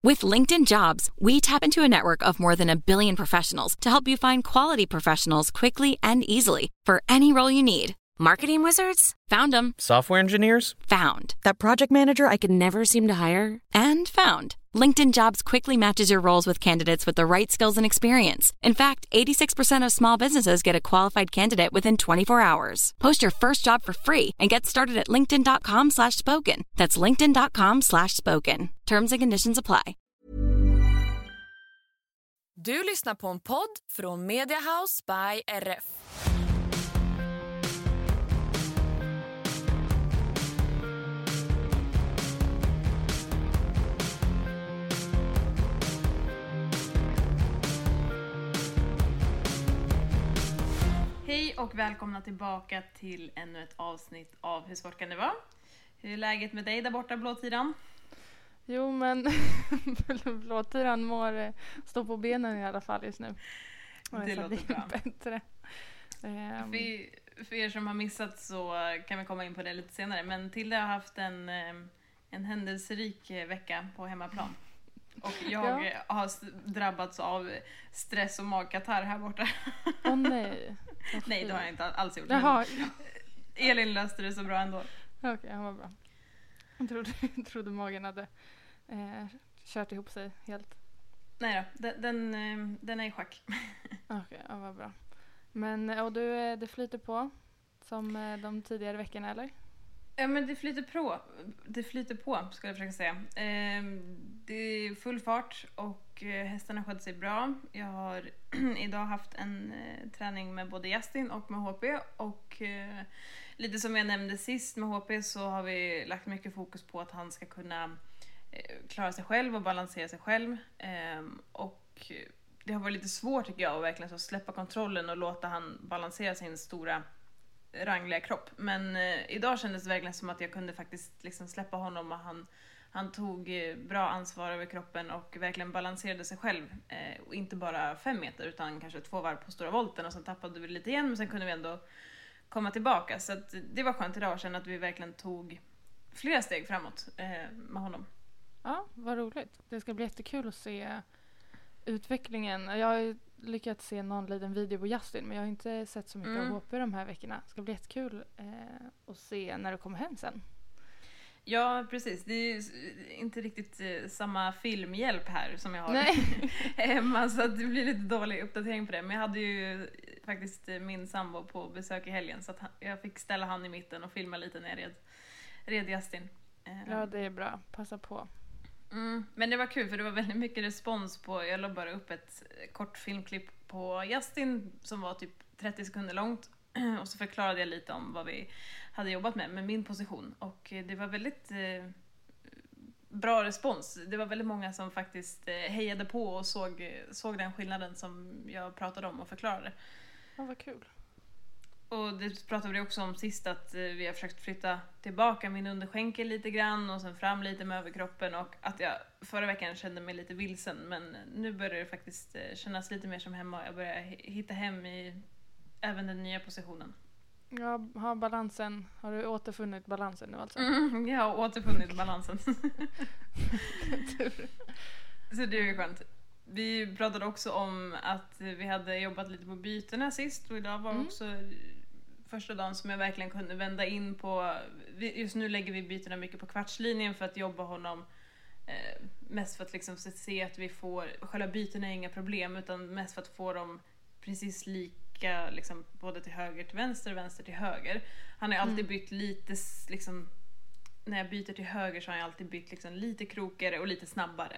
With LinkedIn Jobs, we tap into a network of more than 1 billion professionals to help you find quality professionals quickly and easily for any role you need. Marketing wizards? Found them. Software engineers? Found. That project manager I could never seem to hire? And found. LinkedIn Jobs quickly matches your roles with candidates with the right skills and experience. In fact, 86% of small businesses get a qualified candidate within 24 hours. Post your first job for free and get started at linkedin.com/spoken. That's linkedin.com/spoken. Terms and conditions apply. Du lyssnar på en podd från Media House by RF. Hej och välkomna tillbaka till ännu ett avsnitt av Hur svårt kan det vara? Hur är läget med dig där borta, Blåtiran? Jo, men Blåtiran står på benen i alla fall just nu. Det låter bra. Bättre. För er som har missat så kan vi komma in på det lite senare. Men Tilde har haft en händelserik vecka på hemmaplan. Och jag har drabbats av stress och magkatarr här borta. Åh nej. Nej, det har jag inte alls gjort. Jaha. Elin löste det så bra ändå. Okej, han var bra. Jag trodde magen hade kört ihop sig helt. Nej då, den är i schack. Okej, ja, vad bra. Men och det flyter på som de tidigare veckorna, eller? Ja, men det flyter på skulle jag försöka säga. Det är full fart och hästarna sköter sig bra. Jag har idag haft en träning med både Justin och med HP. Och lite som jag nämnde sist med HP så har vi lagt mycket fokus på att han ska kunna klara sig själv och balansera sig själv. Och det har varit lite svårt tycker jag att verkligen så släppa kontrollen och låta han balansera sin stora rangliga kropp. Men idag kändes det verkligen som att jag kunde faktiskt liksom släppa honom och han tog bra ansvar över kroppen och verkligen balanserade sig själv. Och inte bara 5 meter utan kanske 2 varv på stora volten och sen tappade vi lite igen men sen kunde vi ändå komma tillbaka. Så att det var skönt idag att känna att vi verkligen tog flera steg framåt med honom. Ja, vad roligt. Det ska bli jättekul att se utvecklingen. Jag har ju lyckats se någon liten video på Justin men jag har inte sett så mycket av HP de här veckorna. Det ska bli jättekul att se när du kommer hem sen. Ja, precis. Det är inte riktigt samma filmhjälp här som jag har hemma så att det blir lite dålig uppdatering på det. Men jag hade ju faktiskt min sambo på besök i helgen så att jag fick ställa han i mitten och filma lite när jag red Justin. Ja, det är bra. Passa på. Men det var kul för det var väldigt mycket respons på, jag la bara upp ett kort filmklipp på Justin som var typ 30 sekunder långt och så förklarade jag lite om vad vi hade jobbat med min position och det var väldigt bra respons. Det var väldigt många som faktiskt hejade på och såg den skillnaden som jag pratade om och förklarade. Ja, vad kul. Och det pratade vi också om sist att vi har försökt flytta tillbaka min underskänkel lite grann och sen fram lite med överkroppen och att jag förra veckan kände mig lite vilsen men nu börjar det faktiskt kännas lite mer som hemma och jag börjar hitta hem i även den nya positionen. Ja, har du återfunnit balansen nu alltså? Jag har återfunnit balansen. Så det är ju skönt. Vi pratade också om att vi hade jobbat lite på bytena sist och idag var också första dagen som jag verkligen kunde vända in på, just nu lägger vi bytena mycket på kvartslinjen för att jobba honom mest för att liksom se att vi får, själva bytena är inga problem utan mest för att få dem precis lika liksom, både till höger till vänster, vänster till höger. Han har alltid bytt lite liksom, när jag byter till höger så har jag alltid bytt liksom, lite krokigare och lite snabbare.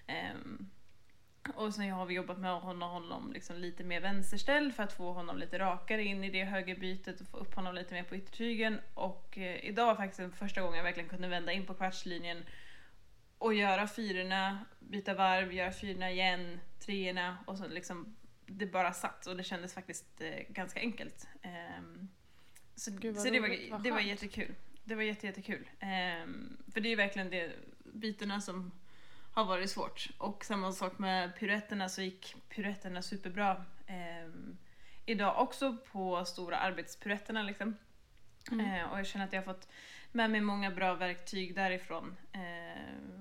Och sen har vi jobbat med honom liksom lite mer vänsterställ för att få honom lite rakare in i det högerbytet och få upp honom lite mer på yttertygen. Och idag var faktiskt den första gången jag verkligen kunde vända in på kvartslinjen och göra 4:orna, byta varv, göra 4:orna igen, 3:orna och så liksom det bara satt och det kändes faktiskt ganska enkelt. Så det var jättekul. Det var jättekul. För det är verkligen det bytena som har varit svårt. Och samma sak med piruetterna, så gick piruetterna superbra. Idag också på stora arbetspiruetterna liksom. Och jag känner att jag har fått med mig många bra verktyg därifrån. Och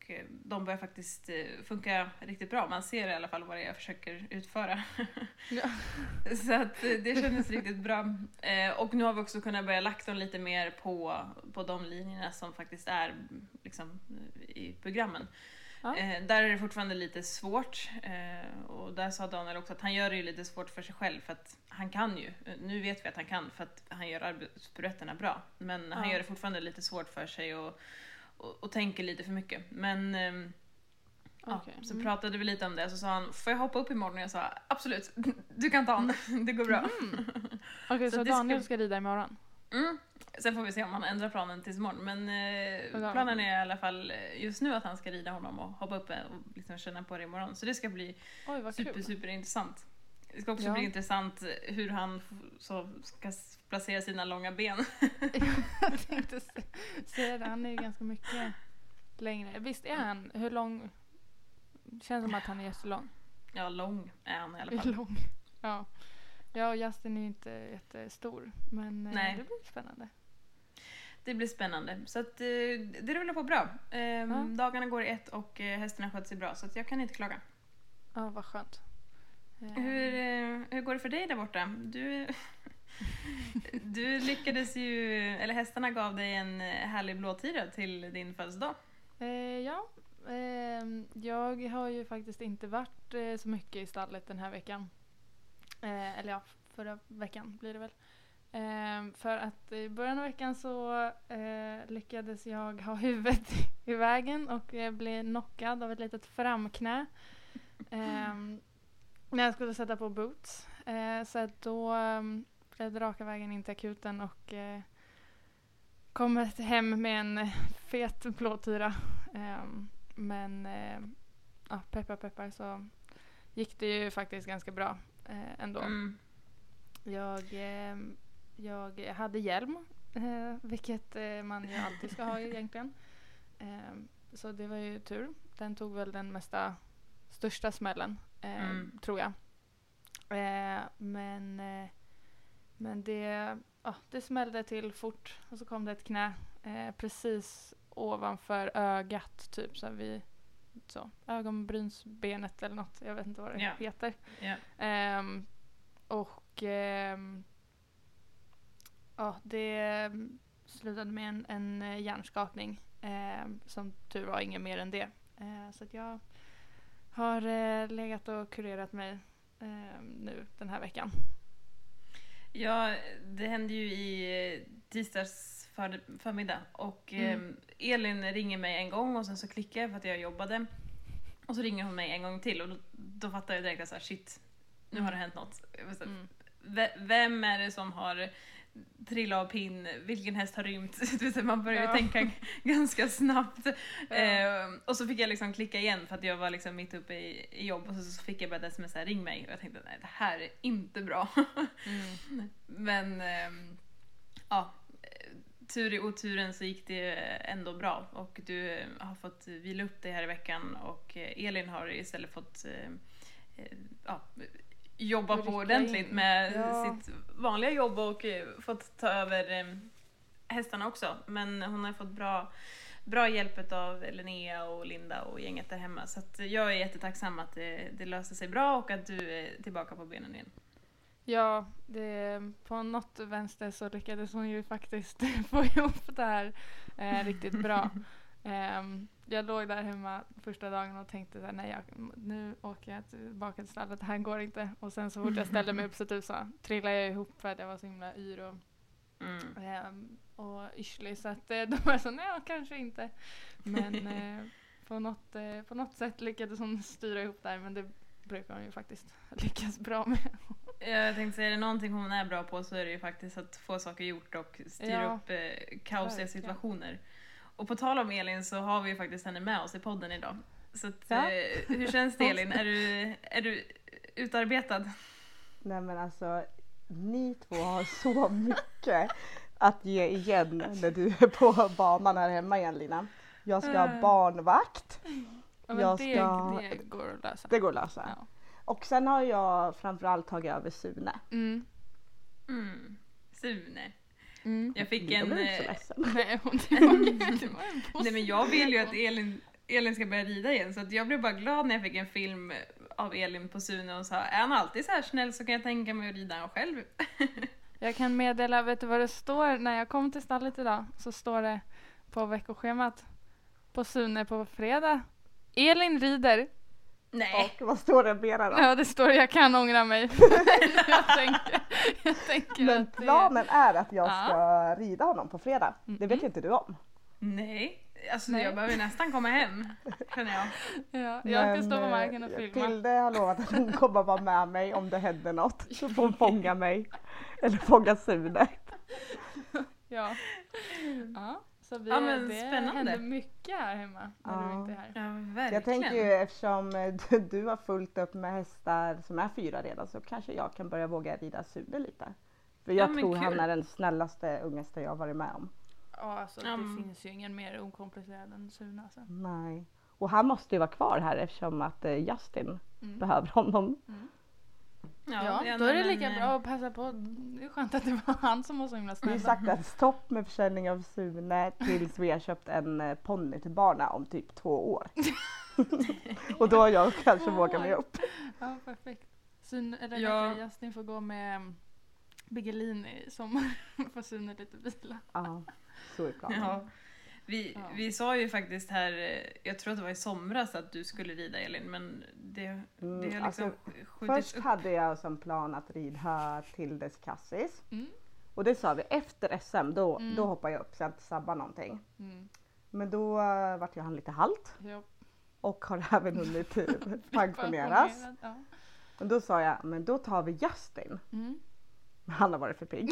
de börjar faktiskt funka riktigt bra. Man ser i alla fall vad jag försöker utföra. Ja. Så att det kändes riktigt bra. Och nu har vi också kunnat börja lagt dem lite mer på de linjerna som faktiskt är liksom, i programmen. Ja. Där är det fortfarande lite svårt. Och där sa Daniel också att han gör det ju lite svårt för sig själv. För att han kan ju. Nu vet vi att han kan för att han gör arbetspyretterna bra. Men han gör det fortfarande lite svårt för sig och tänker lite för mycket. Men så pratade vi lite om det. Så sa han, får jag hoppa upp imorgon? Och jag sa, absolut, du kan ta han. Det går bra. Okej, så Daniel ska rida imorgon? Sen får vi se om han ändrar planen tills imorgon. Men planen är i alla fall just nu att han ska rida honom och hoppa upp och liksom känna på det imorgon. Så det ska bli super intressant. Det ska också bli intressant hur han ska placera sina långa ben. Jag tänkte säga det, han är ju ganska mycket längre. Visst är han, hur lång? Det känns som att han är jättelång. Ja, lång är han i alla fall. Lång, ja. Ja, och Justin är ju inte jättestor, men det blir spännande. Det blir spännande, så att det rullar på bra. Dagarna går i ett och hästarna sköter sig bra, så att jag kan inte klaga. Ja, vad skönt. Hur går det för dig där borta? Du lyckades ju, eller hästarna gav dig en härlig blåtira till din födelsedag. Jag har ju faktiskt inte varit så mycket i stallet den här veckan. Eller ja, förra veckan blir det väl. För att i början av veckan så lyckades jag ha huvudet i vägen och bli knockad av ett litet framknä. När jag skulle sätta på boots. Så att då blev det raka vägen in till akuten och kom hem med en fet blåtira. Men peppar så gick det ju faktiskt ganska bra ändå. Jag hade hjälm, vilket man ju alltid ska ha egentligen. Så det var ju tur. Den tog väl den största smällen, tror jag. Men det smällde till fort och så kom det ett knä precis ovanför ögat, typ så ögonbrynsbenet eller något, jag vet inte vad det heter. Det slutade med en hjärnskakning, som tur var inget mer än det. Så att jag har legat och kurerat mig nu den här veckan. Ja, det hände ju i tisdags förmiddag och Elin ringer mig en gång och sen så klickar jag för att jag jobbade. Och så ringer hon mig en gång till och då fattar jag direkt att shit, nu har det hänt något. Vem är det som har trillat av pinn? Vilken häst har rymt? Man börjar ju tänka ganska snabbt. Och så fick jag liksom klicka igen för att jag var liksom mitt uppe i jobb och så fick jag bara ett sms här, ring mig. Och jag tänkte, nej, det här är inte bra. Men tur i oturen så gick det ändå bra och du har fått vila upp dig här i veckan och Elin har istället fått jobba på ordentligt med sitt vanliga jobb och fått ta över hästarna också. Men hon har fått bra hjälp av Linnea och Linda och gänget där hemma. Så att jag är jättetacksam att det löste sig bra och att du är tillbaka på benen igen. Ja, på något vänster så lyckades hon ju faktiskt få ihop det här riktigt bra. Jag låg där hemma första dagen och tänkte att nej, nu åker jag tillbaka till stallet, det här går inte. Och sen så fort jag ställde mig upp så trillade jag ihop för att jag var så himla yr och yrslig. Så att de var så, nej, kanske inte. Men på något sätt lyckades hon styra ihop där, men det brukar hon ju faktiskt lyckas bra med. Jag tänkte säga, är det någonting hon är bra på så är det ju faktiskt att få saker gjort och styra upp kaosiga situationer. Och på tal om Elin så har vi ju faktiskt henne med oss i podden idag. Så att, hur känns det, Elin? Är du utarbetad? Nej men alltså, ni två har så mycket att ge igen när du är på banan här hemma igen, Lina. Jag ska ha barnvakt. Ja, det går att lösa. Det går att lösa. Ja. Och sen har jag framförallt tagit över Sune. Sune. Jag fick Jag blev inte så ledsen. Nej, men jag vill ju att Elin Elin ska börja rida igen. Så att jag blev bara glad när jag fick en film av Elin på Sune och sa, är han alltid så här snäll så kan jag tänka mig att rida han själv. Jag kan meddela, vet du vad det står när jag kom till stallet idag? Så står det på veckoschemat på Sune på fredag. Elin rider. Nej. Och vad står det mera då? Ja, det står jag kan ångra mig. jag tänker Men att planen är att jag ska rida honom på fredag. Det vet inte du om. Nej. Alltså Nej. jag behöver nästan komma hem, känner jag. Ja, jag ska stå på marken och filma. Tilde har lovat att hon kommer vara med mig om det händer något. Så får hon fånga mig. Eller fånga Sune. Ja. Så vi, men det spännande. händer mycket här hemma när du inte är här. Ja, verkligen. Jag tänker ju eftersom du har fullt upp med hästar som är 4 redan så kanske jag kan börja våga rida Sune lite. För jag men tror kul. han är den snällaste ungaste jag har varit med om. Ja, alltså det finns ju ingen mer okomplicerad än Sune alltså. Nej. Och han måste ju vara kvar här eftersom att Justin behöver honom. Ja, då är det lika bra att passa på. Det är skönt att det var han som var så himla Vi har snäll. sagt att stopp med försäljning av Sune tills vi har köpt en ponny till barna om typ 2 år. Och då har jag kanske vågat mig upp. Ja, perfekt. Sune, eller Ja. Justin får gå med Bigelin i sommar. Får Sune lite vila. Ja, så är planen. Ja. Vi sa ju faktiskt här, jag tror att det var i somras att du skulle rida Elin, men det har liksom alltså, skjutits Först upp. hade jag som plan att rida till dess Cassis. Mm. Och det sa vi efter SM, då hoppar jag upp så jag inte sabbar någonting. Mm. Men då vart jag han lite halt Ja. och har även hunnit pensioneras. Ja. Men då sa jag, men då tar vi Justin. Mm. Men han har varit för pigg.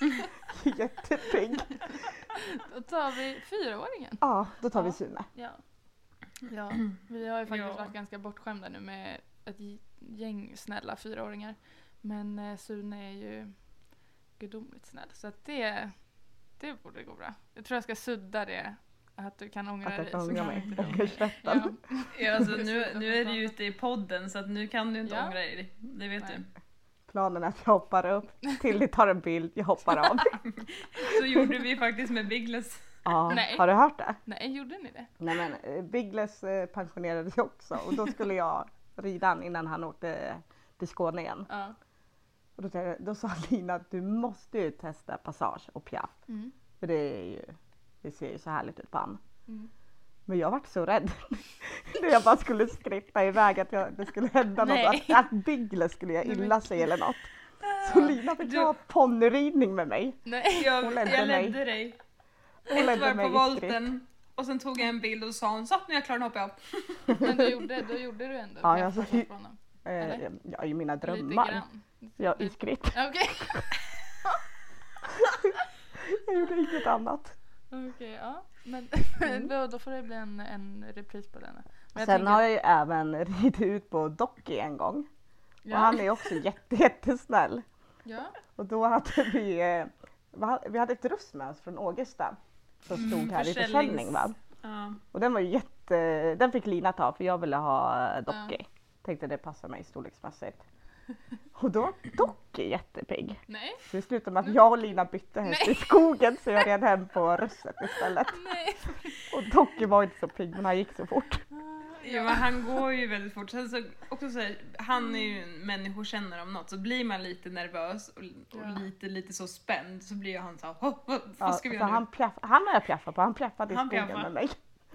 Jättepigg. Då tar vi 4-åringen. Ja, då tar vi Ja. Sune. Ja. Ja, vi har ju faktiskt Ja. varit ganska bortskämda nu med ett gäng snälla 4-åringar. Men Sune är ju gudomligt snäll. Så att det borde gå bra. Jag tror jag ska sudda det. Att du kan ångra Att jag dig. kan så ångra kan mig. inte du. Ångersvetten. Ja. Ja, alltså, nu är du ute i podden så att nu kan du inte Ja. ångra dig. Det vet Nej. du. Planen är att jag hoppar upp till det tar en bild, jag hoppar av. Så gjorde vi faktiskt med Biggles. Ja, Nej. har du hört det? Nej, gjorde ni det? Nej men Biggles pensionerades ju också och då skulle jag rida han innan han åkte till Skåne igen. Ja. Och då sa Lina att du måste ju testa Passage och Piaf. Mm. För det ser ju så härligt ut på han. Mm. Men jag vart så rädd. När jag bara skulle skritta iväg att det skulle hända Nej. något. Att Biggles skulle göra illa sig eller något. Så Lina fick ha ponnyridning med mig. Nej. Hon ledde Jag mig. ledde dig. Hon Ett ledde varv mig på i skritt. volten. Och sen tog jag en bild och sa hon, så nu är jag klar, nu hoppar jag av. Men då gjorde du ändå. Ja, Piaf alltså, Passage på honom. Eller? Ja, i mina Lite drömmar. grann. Ja, i skritt. Okej. Jag gjorde inget annat. Okej, ja. Men då får det bli en repris på den. Men jag Sen tänker- har jag ju även ridit ut på Docky en gång. Ja. Och han är också jättesnäll. Ja. Och då hade vi hade ett russ med oss från Ågesta. Som stod här i försäljning va. Ja. Och den var ju den fick Lina ta för jag ville ha Docky. Tänkte det passar mig storleksmässigt. Och då var Docky jättepigg. Nej. Så det slutade med att jag och Lina bytte häst i skogen så jag red hem på russet istället. Nej. Och Docky var inte så pigg men han gick så fort. Ja, men han går ju väldigt fort. Sen så också så här, han är ju en människokännare om något. Så blir man lite nervös och lite så spänd så blir ju han så här, vad Ja, ska vi så göra nu? han har jag piaffat på, han piaffade i Han skogen piaffar. med mig.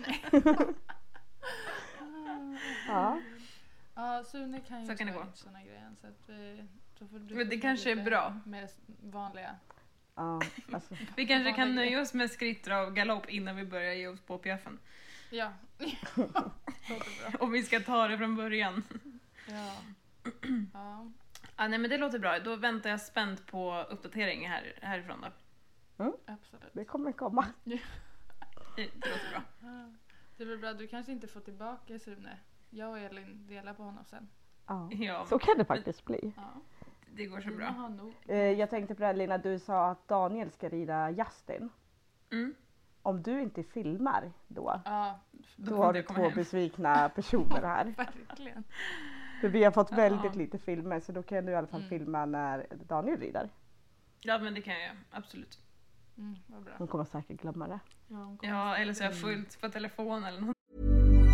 Ja. Ja, Sune kan ju Så kan det tyvärr gå. inte såna grejer. Så att då får du Men det få kanske är lite bra. Mer vanliga. Ja, alltså, Vi kanske kan nöja oss med skritt och galopp innan vi börjar ge oss på piaffen. Ja. Låter bra. Om vi ska ta det från början. Ja. Ja. Ja, nej men det låter bra. Då väntar jag spänt på uppdatering härifrån då. Absolut. det kommer komma. Det låter bra. Ja. Det är väl bra, du kanske inte får tillbaka Sune. Jag och Elin delar på honom sen. Ja. Ja, Så kan det faktiskt bli. Ja. det går så Lina bra. har nog. Jag tänkte på det här, Lina, du sa att Daniel ska rida Justin. Mm. Om du inte filmar då Ja, har får du jag komma 2 hem. besvikna personer här. verkligen. För vi har fått Ja. väldigt lite filmer så då kan du i alla fall filma när Daniel rider. Ja, men det kan jag göra. Absolut. Vad bra. Hon kommer säkert glömma det. Ja, hon kommer Ja, eller så är jag fullt på telefon eller något.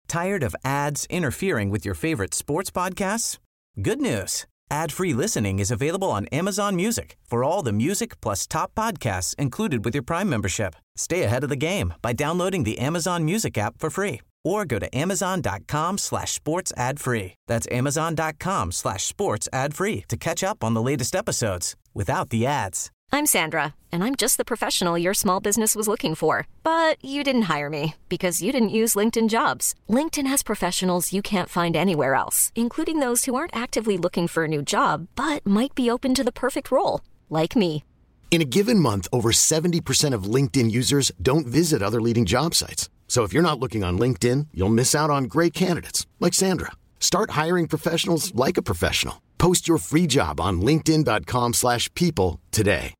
Tired of ads interfering with your favorite sports podcasts? Good news. Ad-free listening is available on Amazon Music for all the music plus top podcasts included with your Prime membership. Stay ahead of the game by downloading the Amazon Music app for free or go to amazon.com/sports ad free. That's amazon.com/sports ad free to catch up on the latest episodes without the ads. I'm Sandra, and I'm just the professional your small business was looking for. But you didn't hire me because you didn't use LinkedIn Jobs. LinkedIn has professionals you can't find anywhere else, including those who aren't actively looking for a new job, but might be open to the perfect role, like me. In a given month, over 70% of LinkedIn users don't visit other leading job sites. So if you're not looking on LinkedIn, you'll miss out on great candidates like Sandra. Start hiring professionals like a professional. Post your free job on linkedin.com/people today.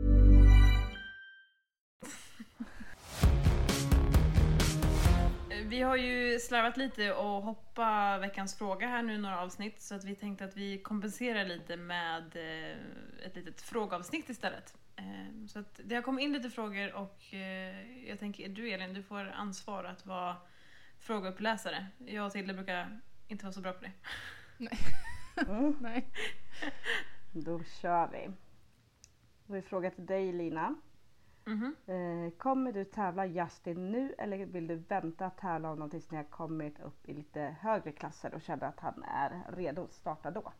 Vi har ju slarvat lite och hoppa veckans fråga här nu några avsnitt, så att vi tänkte att vi kompenserar lite med ett litet frågeavsnitt istället. Så att det har kommit in lite frågor och jag tänker du Elin, du får ansvar att vara frågeuppläsare. Jag och Tilde brukar inte vara så bra på det. Nej. Nej. Då kör vi. Då har vi fråga till dig Lina. Kommer du tävla Justin nu eller vill du vänta att tävla om någonting som ni har kommit upp i lite högre klasser och känner att han är redo att starta då?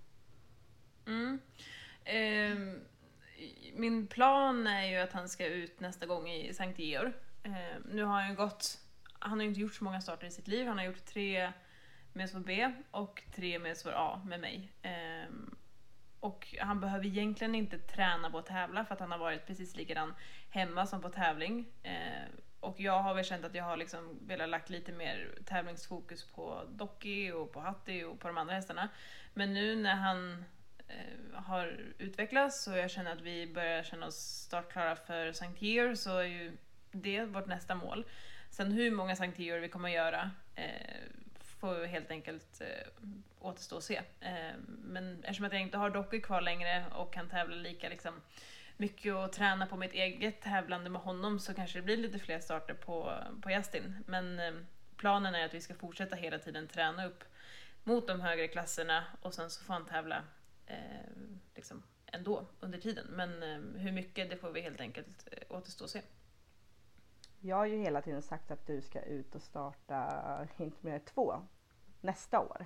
Min plan är ju att han ska ut nästa gång i Sankt Georg. Nu har han har inte gjort så många starter i sitt liv. Han har gjort 3 med SVB B och 3 med SVB A med mig. Och han behöver egentligen inte träna på att tävla för att han har varit precis likadan hemma som på tävling. Och jag har väl känt att jag har liksom velat lagt lite mer tävlingsfokus på Docky och på Hatti och på de andra hästarna. Men nu när han har utvecklats och jag känner att vi börjar känna oss startklara för St. Georg, så är ju det vårt nästa mål. Sen hur många St. Georg vi kommer att göra får helt enkelt återstå och se. Men eftersom att jag inte har Docky kvar längre och kan tävla lika liksom mycket och träna på mitt eget tävlande med honom, så kanske det blir lite fler starter på Justin. Men planen är att vi ska fortsätta hela tiden träna upp mot de högre klasserna och sen så får han tävla liksom ändå under tiden. Men hur mycket, det får vi helt enkelt återstå och se. Jag har ju hela tiden sagt att du ska ut och starta inte mer 2 nästa år.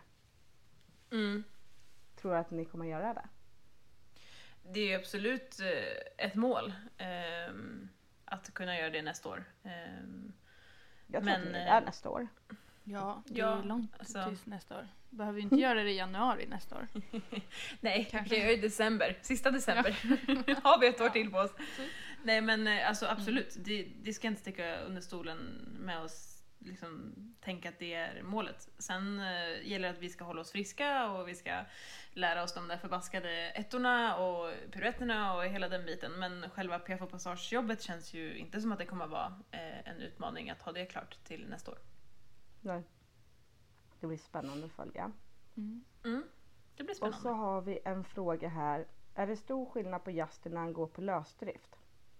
Tror du att ni kommer göra det? Det är absolut ett mål att kunna göra det nästa år. Jag tror att det är nästa år. Ja, det är långt tills nästa år. Behöver vi inte göra det i januari nästa år? Nej, kanske jag i december. Sista december. Har vi ett år till på oss. Nej, men alltså absolut. Det ska inte sticka under stolen med oss. Liksom, tänka att det är målet. Sen gäller det att vi ska hålla oss friska och vi ska lära oss de där förbaskade ettorna och piruetterna och hela den biten. Men själva PF och passagejobbet känns ju inte som att det kommer vara en utmaning att ha det klart till nästa år. Nej. Det blir spännande att följa. Det blir spännande. Och så har vi en fråga här. Är det stor skillnad på Justin när han går på lösdrift?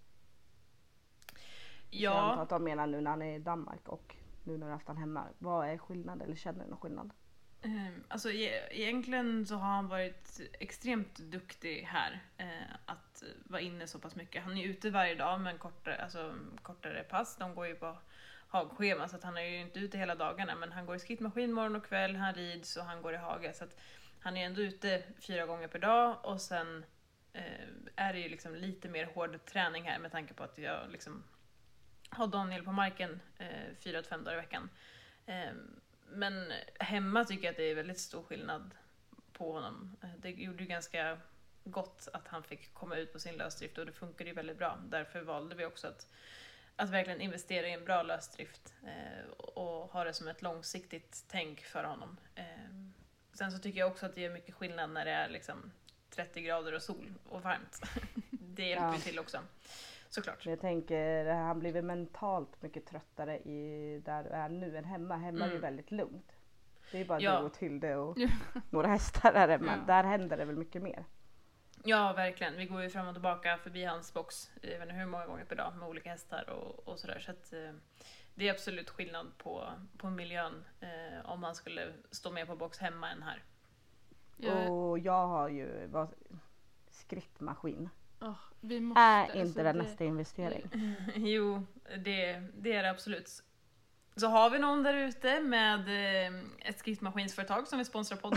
Ja. Jag antar att de menar nu när han är i Danmark och nu när du har haft han hemma. Vad är skillnad eller känner du någon skillnad? Alltså egentligen så har han varit extremt duktig här att vara inne så pass mycket. Han är ute varje dag men kortare pass. De går ju på hagschema så att han är ju inte ute hela dagarna, men han går i skrittmaskin morgon och kväll, han rids och han går i hage, så att han är ändå ute 4 gånger per dag. Och sen är det ju liksom lite mer hård träning här med tanke på att jag liksom har Daniel på marken 4-5 dagar i veckan. Men hemma tycker jag att det är väldigt stor skillnad på honom. Det gjorde ju ganska gott att han fick komma ut på sin lösdrift och det funkade ju väldigt bra. Därför valde vi också att verkligen investera i en bra lösdrift och ha det som ett långsiktigt tänk för honom. Sen så tycker jag också att det är mycket skillnad när det är liksom 30 grader och sol och varmt. Det hjälper ju till också. Såklart. Jag tänker, han blir väl mentalt mycket tröttare där du är nu än hemma. Hemma är ju väldigt lugnt. Det är bara du och Tilde och några hästar där hemma. Där händer det väl mycket mer. Ja, verkligen. Vi går ju fram och tillbaka förbi hans box, jag vet inte hur många gånger per dag med olika hästar och sådär. Så att det är absolut skillnad på miljön om man skulle stå med på box hemma än här. Och jag har ju skrittmaskin. Vi måste, Är inte det nästa investering? Jo, det är det absolut. Så har vi någon där ute med ett skriftmaskinsföretag som vill sponsra podden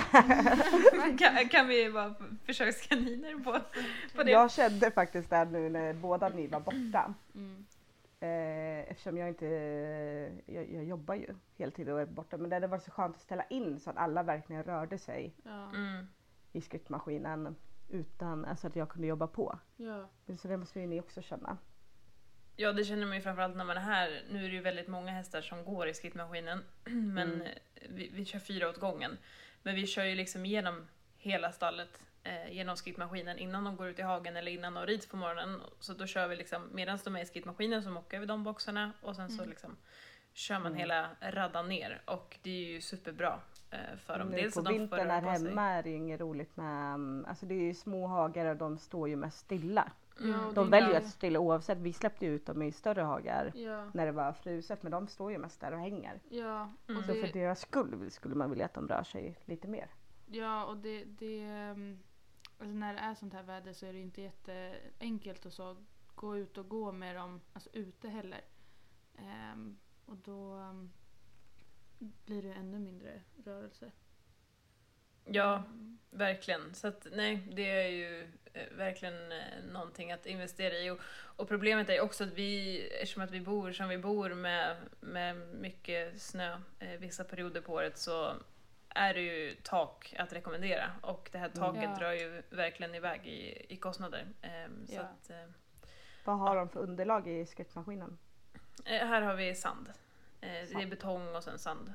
kan vi vara försökskaniner på det. Jag kände faktiskt det nu när båda ni var borta. Eftersom jag inte, jag jobbar ju heltid och är borta. Men det hade varit så skönt att ställa in så att alla verkligen rörde sig i skriftmaskinen utan alltså att jag kunde jobba på. Ja. Så det måste ju ni också känna. Ja, det känner man ju framförallt när man är här. Nu är det ju väldigt många hästar som går i skrittmaskinen. Men vi kör 4 åt gången. Men vi kör ju liksom igenom hela stallet genom skrittmaskinen innan de går ut i hagen eller innan de rids på morgonen. Så då kör vi liksom, medan de är i skrittmaskinen så mockar vi de boxarna. Och sen så liksom kör man hela raddan ner. Och det är ju superbra för dem. Dels på vintern här hemma är det ju inget roligt med, alltså det är ju små hagar och de står ju mest stilla. De väljer att stilla oavsett. Vi släppte ut dem i större hagar när det var fruset, men de står ju mest där och hänger. Ja, och så för deras skull skulle man vilja att de rör sig lite mer. Ja, och alltså när det är sånt här väder så är det inte jätteenkelt att så gå ut och gå med dem alltså ute heller. Och då blir det ännu mindre rörelse. Ja, verkligen. Så att nej, det är ju verkligen någonting att investera i. Och problemet är också att eftersom att vi bor som vi bor med mycket snö vissa perioder på året, så är det ju tak att rekommendera. Och det här taket drar ju verkligen iväg i kostnader. Så att, vad har de för underlag i skrittmaskinen? Här har vi sand. Det är betong och sen sand.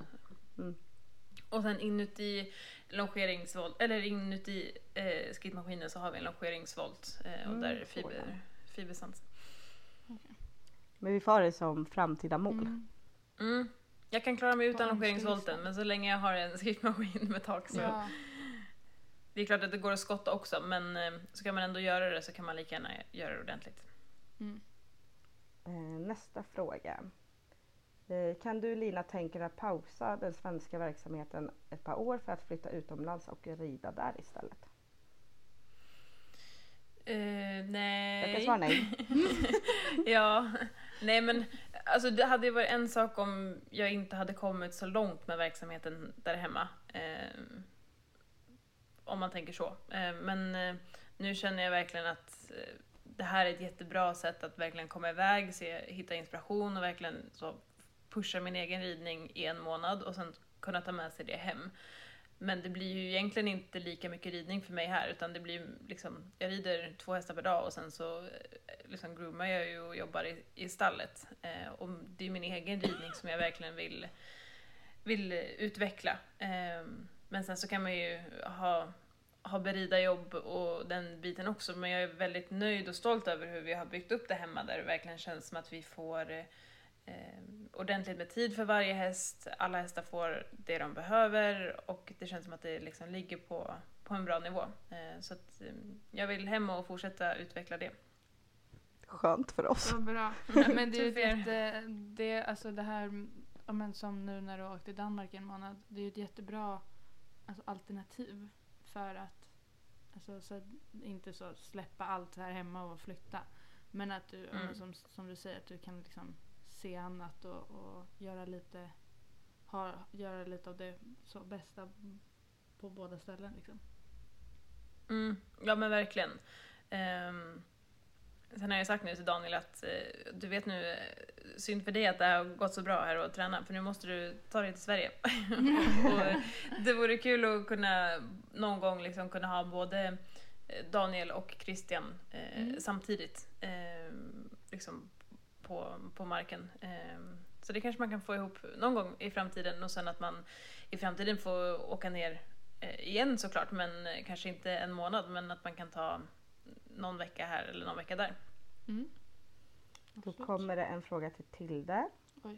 Och sen inuti longeringsvolt, eller inuti skrittmaskinen så har vi en longeringsvolt och där är fibersand. Okay. Men vi får det som framtida mål. Jag kan klara mig utan longeringsvolten, men så länge jag har en skrittmaskin med tak så. Ja. Det är klart att det går att skotta också, men så kan man ändå göra det så kan man lika gärna göra det ordentligt. Nästa fråga. Kan du, Lina, tänka dig att pausa den svenska verksamheten ett par år för att flytta utomlands och rida där istället? Nej. Jag kan svara nej. Ja, nej men alltså det hade ju varit en sak om jag inte hade kommit så långt med verksamheten där hemma. Om man tänker så. Men nu känner jag verkligen att det här är ett jättebra sätt att verkligen komma iväg, hitta inspiration och verkligen så pusha min egen ridning i 1 månad och sen kunna ta med sig det hem. Men det blir ju egentligen inte lika mycket ridning för mig här, utan det blir liksom, jag rider 2 hästar per dag och sen så liksom groomar jag ju och jobbar i stallet. Och det är min egen ridning som jag verkligen vill utveckla. Men sen så kan man ju ha beridarjobb och den biten också, men jag är väldigt nöjd och stolt över hur vi har byggt upp det hemma, där det verkligen känns som att vi får ordentligt med tid för varje häst. Alla hästar får det de behöver och det känns som att det liksom ligger på en bra nivå. Så att jag vill hem och fortsätta utveckla det. Skönt för oss. Ja, bra. Men det är ju alltså det här, men som nu när du åkte till Danmark 1 månad, det är ju ett jättebra alltså, alternativ för att alltså, så inte så släppa allt här hemma och flytta, men att du som du säger, att du kan liksom se annat och göra lite av det så bästa på båda ställen liksom. Ja men verkligen. Sen har jag sagt nu till Daniel att du vet nu, synd för dig att det har gått så bra här och träna, för nu måste du ta dig till Sverige. Och det vore kul att kunna någon gång liksom kunna ha både Daniel och Christian samtidigt liksom på marken. Så det kanske man kan få ihop någon gång i framtiden, och sen att man i framtiden får åka ner igen såklart, men kanske inte 1 månad, men att man kan ta någon vecka här eller någon vecka där. Då kommer det en fråga till Tilde. Oj.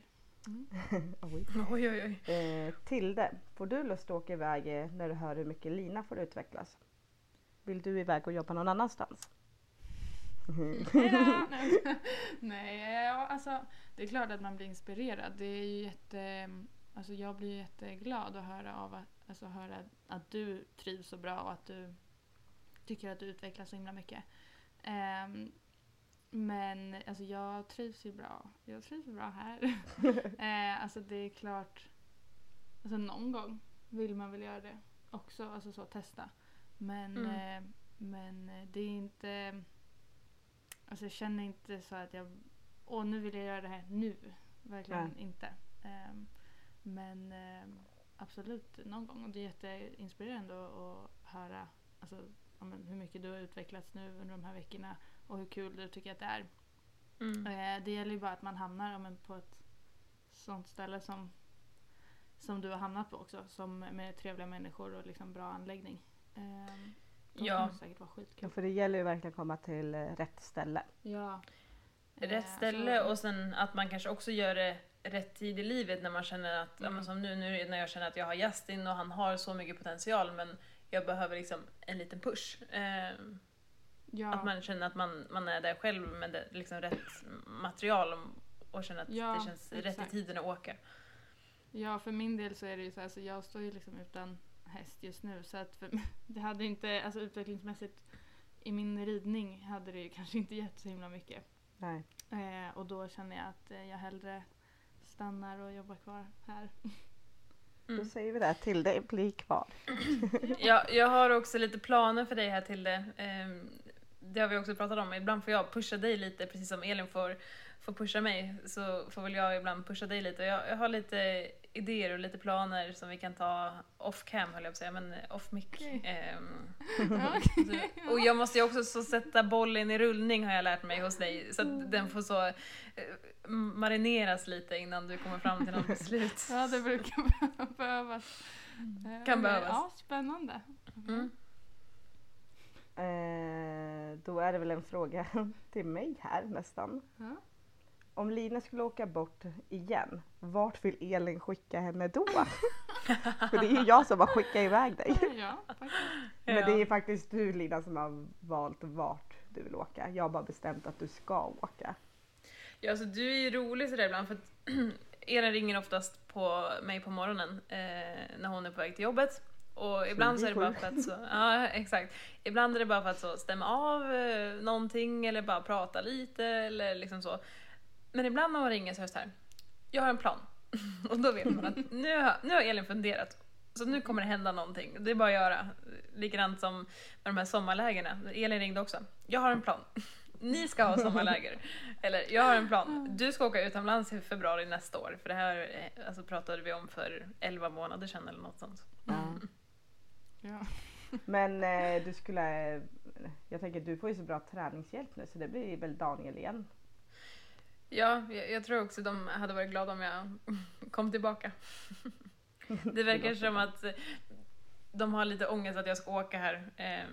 Oj. Tilde, får du lust att åka iväg när du hör hur mycket Lina får utvecklas? Vill du iväg och jobba någon annanstans? Nej, alltså det är klart att man blir inspirerad. Det är ju alltså jag blir jätteglad att höra att du trivs så bra och att du tycker att du utvecklas så himla mycket. Men alltså jag trivs ju bra. Jag trivs bra här. Alltså det är klart, alltså någon gång vill man väl göra det också, alltså så testa. Men det är inte, alltså jag känner inte så att nu vill jag göra det här nu. Verkligen inte. Men absolut någon gång. Och det är jätteinspirerande att höra alltså, hur mycket du har utvecklats nu under de här veckorna och hur kul du tycker att det är. Det gäller ju bara att man hamnar på ett sånt ställe som du har hamnat på också, som med trevliga människor och liksom bra anläggning. Då kommer det säkert vara skitkul. Ja, för det gäller ju verkligen att komma till rätt ställe. Ja. Rätt ställe och sen att man kanske också gör det rätt tid i livet när man känner att, som nu när jag känner att jag har Justin och han har så mycket potential men jag behöver liksom en liten push. Att man känner att man är där själv med det, liksom rätt material och känner att det känns rätt i tiden att åka. Ja, för min del så är det ju så här, så jag står ju liksom utan häst just nu så att det hade inte, alltså utvecklingsmässigt i min ridning hade det ju kanske inte gett så himla mycket. Nej. Och då känner jag att jag hellre stannar och jobbar kvar här. Då säger vi det till dig, bli kvar. Jag har också lite planer för dig här till det. Det har vi också pratat om. Ibland får jag pusha dig lite, precis som Elin får pusha mig. Så får väl jag ibland pusha dig lite. Jag har lite idéer och lite planer som vi kan ta off-cam, höll jag på att säga, men off-mic. Och jag måste ju också så sätta bollen i rullning, har jag lärt mig hos dig. Så att den får så marineras lite innan du kommer fram till något beslut. Ja, det brukar behövas. Kan behövas. Ja, spännande. Då är det väl en fråga till mig här nästan. Ja. Om Lina skulle åka bort igen, vart vill Elin skicka henne då? För det är ju jag som har skickat iväg dig. Ja, faktiskt. Men det är faktiskt du, Lina, som har valt vart du vill åka. Jag har bara bestämt att du ska åka. Ja, alltså du är ju rolig sådär ibland för att Elin ringer oftast på mig på morgonen när hon är på väg till jobbet. Och ibland så är det bara för att ja, exakt. Ibland är det bara för att så stämma av någonting eller bara prata lite eller liksom så. Men ibland när hon ringer så är det så här: jag har en plan. Och då vet man att nu har Elin funderat. Så nu kommer det hända någonting. Det är bara att göra. Likadant som med de här sommarlägerna. Elin ringde också. Jag har en plan. Ni ska ha sommarläger. Eller jag har en plan. Du ska åka utomlands i februari nästa år. För det här alltså, pratade vi om för 11 månader sedan eller något sånt. Ja. Men jag tänker du får ju så bra träningshjälp nu så det blir väl Daniel igen. Ja, jag tror också de hade varit glada om jag kom tillbaka. Det verkar som att de har lite ångest att jag ska åka här.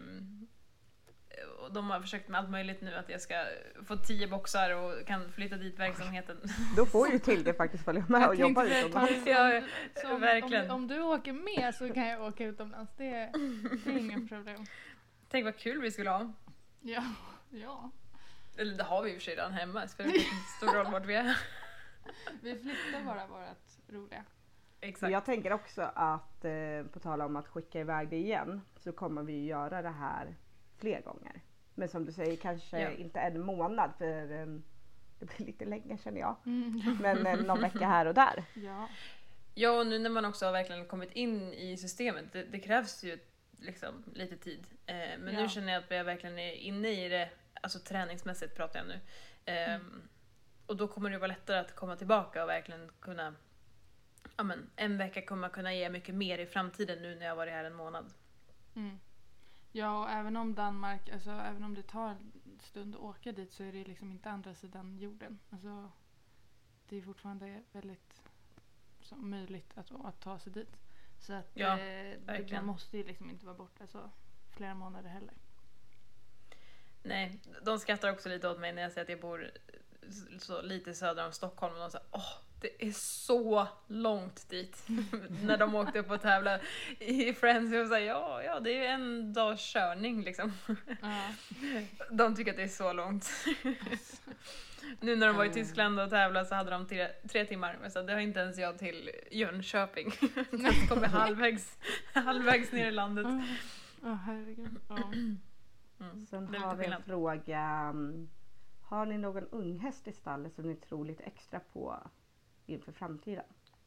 Och de har försökt med allt möjligt nu att jag ska få 10 boxar och kan flytta dit verksamheten. Då får ju till det faktiskt följa med och jobba utomlands. Ja, verkligen. Om du åker med så kan jag åka utomlands. Det är inga problem. Tänk vad kul vi skulle ha. Ja. Eller det har vi ju för sig redan hemma. Så det spelar inte stor roll vart vi är. Vi flyttar bara vårat roliga. Exakt. Jag tänker också att på tal om att skicka iväg det igen så kommer vi göra det här fler gånger. Men som du säger kanske inte en månad för det blir lite länge känner jag. Men någon vecka här och där. Ja, och nu när man också har verkligen kommit in i systemet, det krävs ju liksom lite tid. Men nu känner jag att jag verkligen är inne i det, alltså träningsmässigt pratar jag nu. Och då kommer det vara lättare att komma tillbaka och verkligen kunna, en vecka kommer kunna ge mycket mer i framtiden nu när jag varit här en månad. Ja, och även om Danmark, alltså även om det tar en stund att åka dit så är det liksom inte andra sidan jorden. Alltså det är fortfarande väldigt möjligt att ta sig dit. Så att man måste ju liksom inte vara borta så flera månader heller. Nej, de skrattar också lite åt mig när jag säger att jag bor så lite söder om Stockholm och de sa det är så långt dit. När de åkte upp och tävlade i Friends och sa ja det är en dags körning liksom. De tycker att det är så långt. Nu när de var i Tyskland och tävlade så hade de 3 timmar. Men så det har inte ens jag till Jönköping. Det kommer halvvägs ner i landet. Herregud. Sen har vi en fråga. Har ni någon unghäst i stallet som ni tror lite extra på inför framtiden?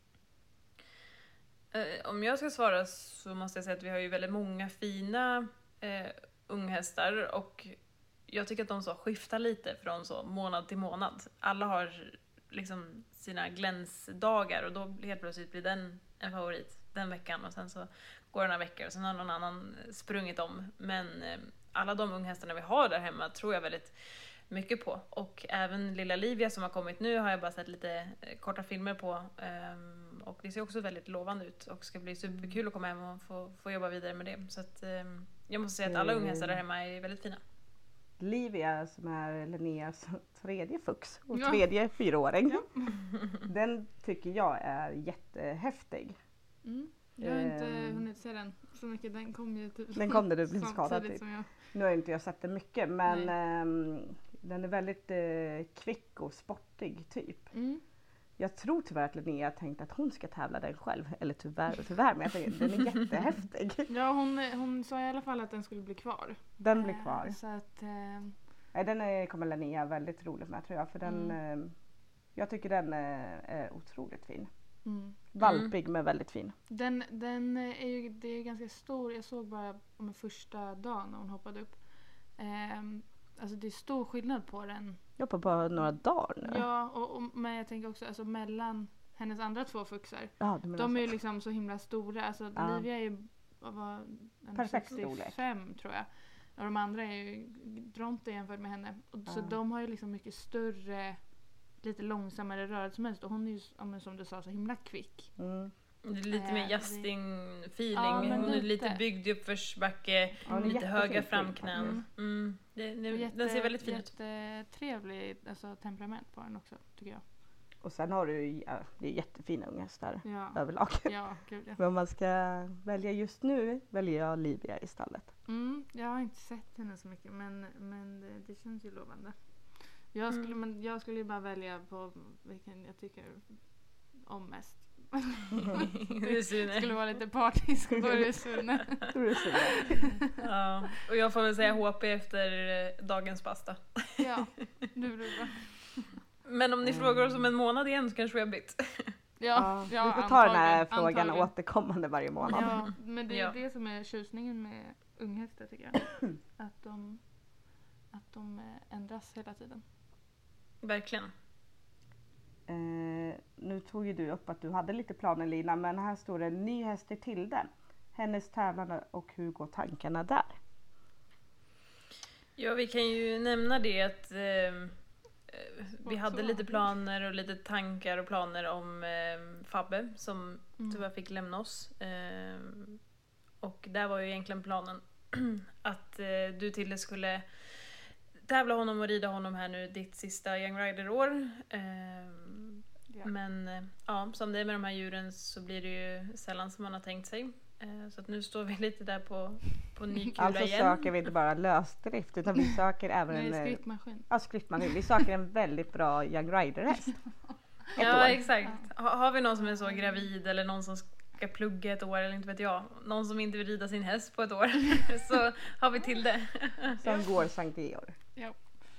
Om jag ska svara så måste jag säga att vi har ju väldigt många fina unghästar och jag tycker att de så skiftar lite från så månad till månad. Alla har liksom sina glänsdagar och då helt plötsligt blir den en favorit den veckan och sen så går det några veckor och sen har någon annan sprungit om. Men alla de unghästarna vi har där hemma tror jag väldigt mycket på. Och även lilla Livia som har kommit nu har jag bara sett lite korta filmer på. Och det ser också väldigt lovande ut och ska bli superkul att komma hem och få jobba vidare med det. Så att jag måste säga att alla unghästar där hemma är väldigt fina. Livia som är Linneas 3:e fux och 3:e 4-åring. Ja. Den tycker jag är jättehäftig. Jag har inte hunnit se den så mycket. Den kom ju typ den kom när du blev skadad typ. Nu har inte jag sett den mycket men den är väldigt kvick och sportig typ. Jag tror tyvärr att Linnea tänkt att hon ska tävla den själv. Eller tyvärr men jag tänker, den är jättehäftig. Ja hon sa i alla fall att den skulle bli kvar. Den blir kvar. Så att, den kommer Linnea väldigt roligt med tror jag. För den, jag tycker den är otroligt fin. Valpig men väldigt fin. Den är ju, det är ganska stor. Jag såg bara om första dagen när hon hoppade upp. Alltså det är stor skillnad på den. Ja, på bara några dagar nu. Ja, men jag tänker också alltså, mellan hennes andra 2 fuxar. Ja, de är ju liksom så himla stora. Alltså Livia är ju perfekt 65 storlek tror jag. Och de andra är ju Dronte jämfört med henne. Och så de har ju liksom mycket större, lite långsammare rörelsemönster. Och hon är ju som du sa så himla kvick. Lite mer Justin-feeling. Hon är lite byggd i uppförsbacke, lite höga framknän. Den ser väldigt fin ut. Jättetrevlig alltså, temperament på den också, tycker jag. Och sen har du det är jättefina unghästar överlag. Ja, gud, ja. Men om man ska välja just nu väljer jag Livia i stallet. Jag har inte sett henne så mycket men det känns ju lovande. Jag skulle ju bara välja på vilken jag tycker om mest. Det skulle vara lite partisk och då är det Sune. Ja, och jag får väl säga HP efter dagens pasta. Ja, du blir bra. Men om ni frågar oss om en månad igen så kanske vi har bytt. Ja, vi får ta den här frågan återkommande varje månad. Ja, men det är det som är tjusningen med unghästar tycker jag. Att de ändras hela tiden. Verkligen. Nu tog ju du upp att du hade lite planer Lina, men här står det en ny häst till den. Hennes tävlande och hur går tankarna där? Ja, vi kan ju nämna det att vi hade lite planer och lite tankar och planer om Fabbe som tyvärr fick lämna oss. Och där var ju egentligen planen att du Tilde skulle tävla honom och rida honom här nu ditt sista Young Rider-år. Men som det är med de här djuren så blir det ju sällan som man har tänkt sig. Så att nu står vi lite där på ny kula alltså igen. Söker vi inte bara lösdrift utan vi söker även en skrittmaskin. Skrittmaskin. Vi söker en väldigt bra Young Rider-häst. Ja, exakt. Har vi någon som är så gravid eller någon som ska plugga ett år eller inte vet jag. Någon som inte vill rida sin häst på ett år. Så har vi till det. Som går Sankt Georg. Ja.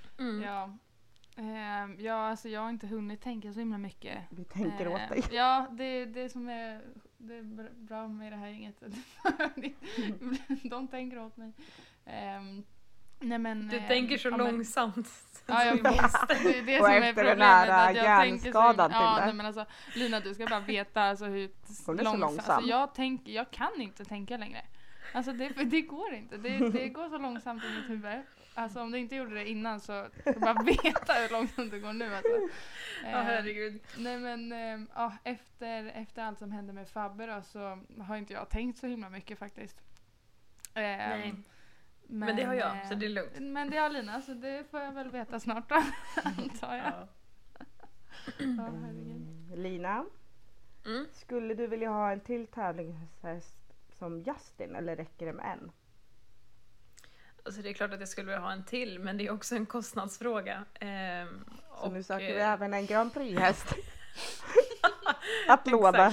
Alltså jag har inte hunnit tänka så himla mycket. Vi tänker åt dig. Ja, det som är det är bra med det här inget. De tänker åt mig. Nej, men, du tänker så långsamt. Ja, jag visst. Det är det och som efter är problemet. Den här hjärnskadan till det. Nej, men alltså, Lina, du ska bara veta alltså, hur långsamt. Alltså, jag kan inte tänka längre. Alltså det går inte. Det går så långsamt i mitt huvud. Alltså om du inte gjorde det innan så bara veta hur långsamt det går nu. Alltså. Herregud. Nej men efter allt som hände med Fabbe då, så har inte jag tänkt så himla mycket faktiskt. Nej. Men det har jag, så det är lugnt. Men det har Lina, så det får jag väl veta snart då, antar jag. Ja. Ja, herregud. Lina, skulle du vilja ha en till tävlingshäst som Justin eller räcker det med en? Alltså det är klart att jag skulle vilja ha en till, men det är också en kostnadsfråga. Så nu söker vi även en Grand Prix-häst. Applåda.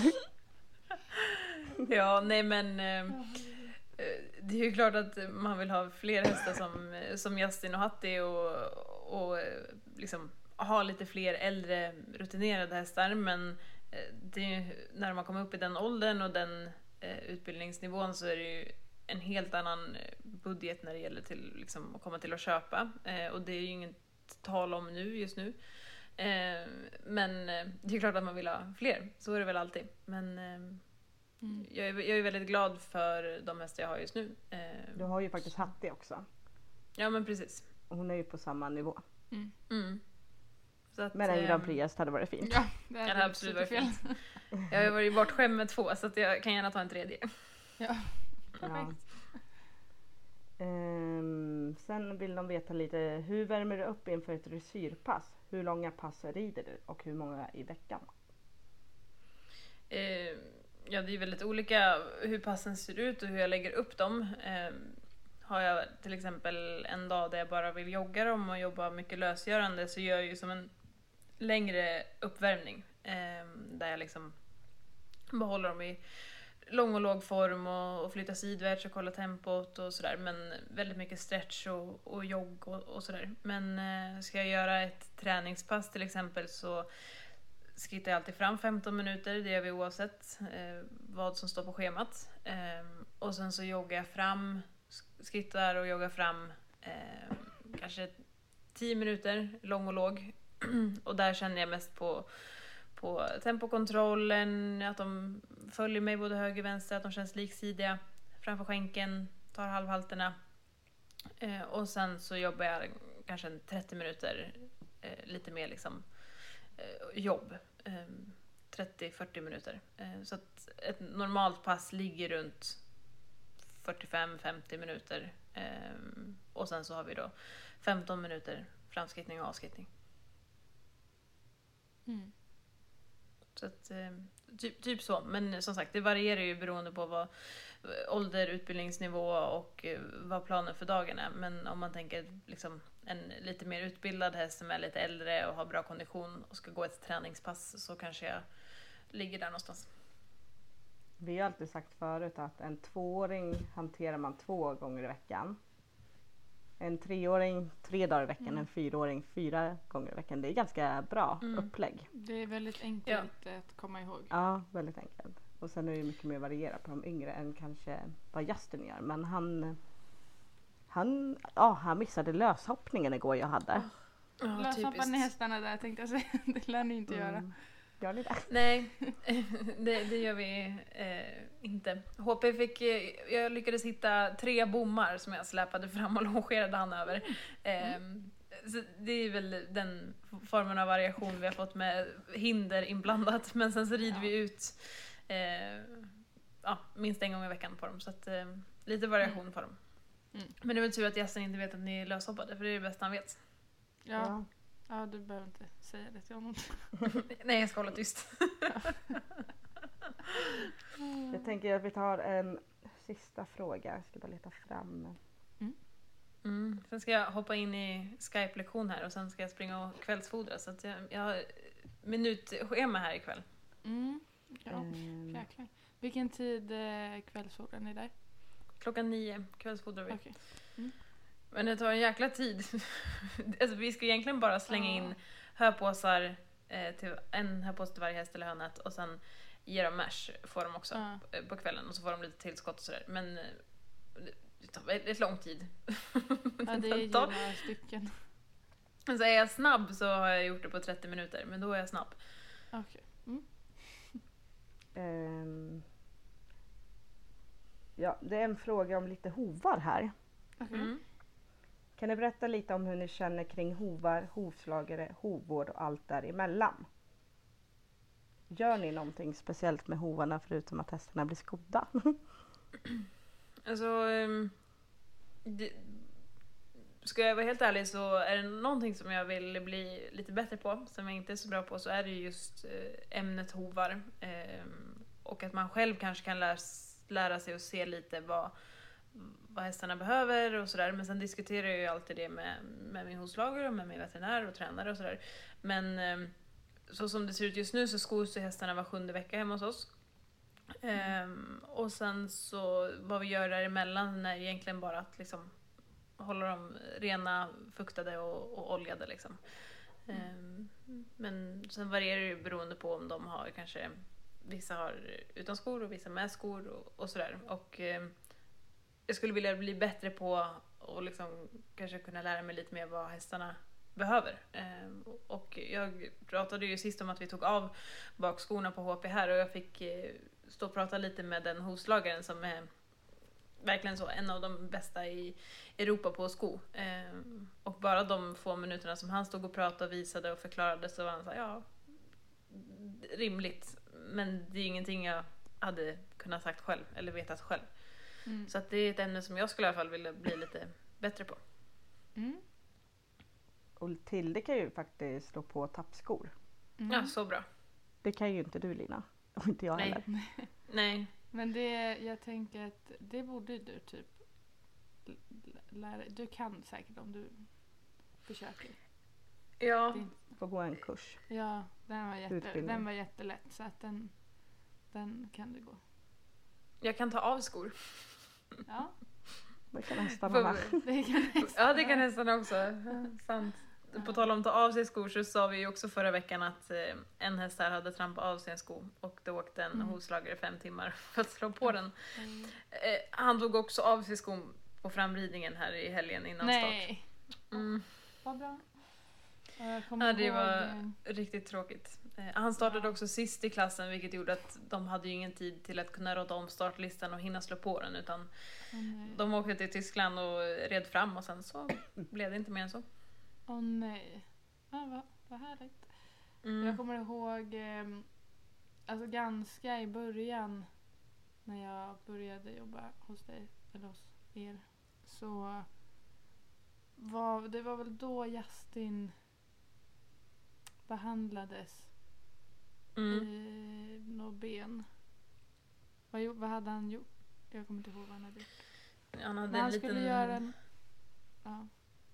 Ja, nej men det är ju klart att man vill ha fler hästar som Justin och Hattie och liksom ha lite fler äldre rutinerade hästar, men det är, när man kommer upp i den åldern och den utbildningsnivån, så är det ju en helt annan budget när det gäller till liksom, att komma till att köpa, och det är ju inget tal om just nu. Men det är klart att man vill ha fler, så är det väl alltid. Men jag är väldigt glad för de hästar jag har just nu. Du har ju faktiskt Hattie också. Ja, men precis. Hon är ju på samma nivå. Så att, men en Grand Prix hade varit fint. Ja, det hade absolut varit fint. Jag har varit bortskämd med 2, så att jag kan gärna ta en tredje. Ja, perfekt. Sen vill de veta lite, hur värmer du upp inför ett dressyrpass? Hur långa pass rider du och hur många i veckan? Ja, det är väldigt olika hur passen ser ut och hur jag lägger upp dem. Har jag till exempel en dag där jag bara vill jogga dem och jobba mycket lösgörande, så gör jag ju som en längre uppvärmning där jag liksom behåller dem i lång och låg form och flytta sidvärts och kolla tempot och sådär, men väldigt mycket stretch och jogg och sådär. Men ska jag göra ett träningspass till exempel, så skrittar jag alltid fram 15 minuter, det gör vi oavsett vad som står på schemat. Och sen så joggar jag fram, skrittar och joggar fram kanske 10 minuter, lång och låg. Och där känner jag mest på tempokontrollen, att de följer mig både höger och vänster, att de känns liksidiga framför skänken, tar halvhalterna. Och sen så jobbar jag kanske 30 minuter lite mer liksom jobb. 30-40 minuter. Så att ett normalt pass ligger runt 45-50 minuter. Och sen så har vi då 15 minuter framskrittning och avskrittning. Så att, typ så. Men som sagt, det varierar ju beroende på vad ålder, utbildningsnivå och vad planen för dagen är. Men om man tänker liksom en lite mer utbildad häst som är lite äldre och har bra kondition och ska gå ett träningspass, så kanske jag ligger där någonstans. Vi har alltid sagt förut att en 2-åring hanterar man 2 gånger i veckan. En 3-åring 3 dagar i veckan, en 4-åring 4 gånger i veckan. Det är ganska bra upplägg. Det är väldigt enkelt att komma ihåg. Ja, väldigt enkelt. Och sen är det mycket mer varierat på de yngre än kanske vad Justin gör. Men han missade löshoppningen igår jag hade. Löshopparna hästarna där tänkte jag säga. Det lär ni inte göra. Gör ni det? Nej, det gör vi inte. HP jag lyckades hitta 3 bommar som jag släpade fram och longerade han över. Så det är väl den formen av variation vi har fått med hinder inblandat. Men sen så rider vi ut minst en gång i veckan på dem. Så att, lite variation på dem. Men det är väl tur att Justin inte vet att ni är löshoppade, för det är det bästa han vet. Ja, du behöver inte säga det till honom. Nej, jag ska hålla tyst. Jag tänker att vi tar en sista fråga. Jag ska bara leta fram. Sen ska jag hoppa in i Skype-lektion här och sen ska jag springa och kvällsfodra. Så att jag har minutschema här ikväll. Ja, jäklar. Vilken tid kvällsfodrar ni där? 9:00 kvällsfodrar vi. Okay. Men det tar en jäkla tid. Alltså, vi ska egentligen bara slänga in hörpåsar till en hörpåse till varje häst eller hönät, och sen ge dem mash får de också på kvällen, och så får de lite tillskott och sådär. Men det tar väldigt lång tid. Ja, det är ju några stycken. Men så är jag snabb så har jag gjort det på 30 minuter, men då är jag snabb. Okej. Ja, det är en fråga om lite hovar här. Kan ni berätta lite om hur ni känner kring hovar, hovslagare, hovvård och allt däremellan? Gör ni någonting speciellt med hovarna förutom att hästarna blir skodda? Alltså, Ska jag vara helt ärlig så är det någonting som jag vill bli lite bättre på, som jag inte är så bra på, så är det just ämnet hovar. Och att man själv kanske kan lära sig att se lite vad hästarna behöver och sådär. Men sen diskuterar jag ju alltid det med min hovslagare och med min veterinär och tränare och sådär. Men så som det ser ut just nu så skos hästarna var 7:e vecka hemma hos oss. Och sen så vad vi gör däremellan är egentligen bara att liksom hålla dem rena, fuktade och oljade liksom. Men sen varierar det ju beroende på om de har kanske, vissa har utan skor och vissa med skor och sådär. Och jag skulle vilja bli bättre på och liksom kanske kunna lära mig lite mer vad hästarna behöver. Och jag pratade ju sist om att vi tog av bakskorna på HP här och jag fick stå och prata lite med den hovslagaren som är verkligen så en av de bästa i Europa på sko. Och bara de få minuterna som han stod och pratade och visade och förklarade så var han så här, ja, rimligt. Men det är ingenting jag hade kunnat sagt själv eller vetat själv. Så att det är ett ämne som jag skulle i alla fall vilja bli lite bättre på. Och Tilde kan ju faktiskt slå på tappskor. Ja, så bra. Det kan ju inte du, Lina. Och inte jag heller. Nej. Men jag tänker att det borde du typ lära. Du kan säkert om du försöker. Ja. Får gå en kurs. Ja, den var jättelätt så att den kan du gå. Jag kan ta av skor. Ja. Det kan hästarna med. Ja, det kan hästarna också. Sant. På tal om att ta av sig skor så sa vi ju också förra veckan att en häst här hade trampat av sig en sko och då åkte en hovslagare 5 timmar för att slå på den. Han tog också av sig skon på framridningen här i helgen innan start. Vad bra. Ja, det var riktigt tråkigt. Han startade också sist i klassen vilket gjorde att de hade ju ingen tid till att kunna råda om startlistan och hinna slå på den utan de åkte till Tyskland och red fram och sen så blev det inte mer än så. Nej. Ja, vad härligt. Jag kommer ihåg alltså ganska i början när jag började jobba hos dig eller hos er så det var väl då Justin behandlades i något ben. Vad hade han gjort? Jag kommer inte ihåg vad han hade gjort. Han skulle göra en... Ja.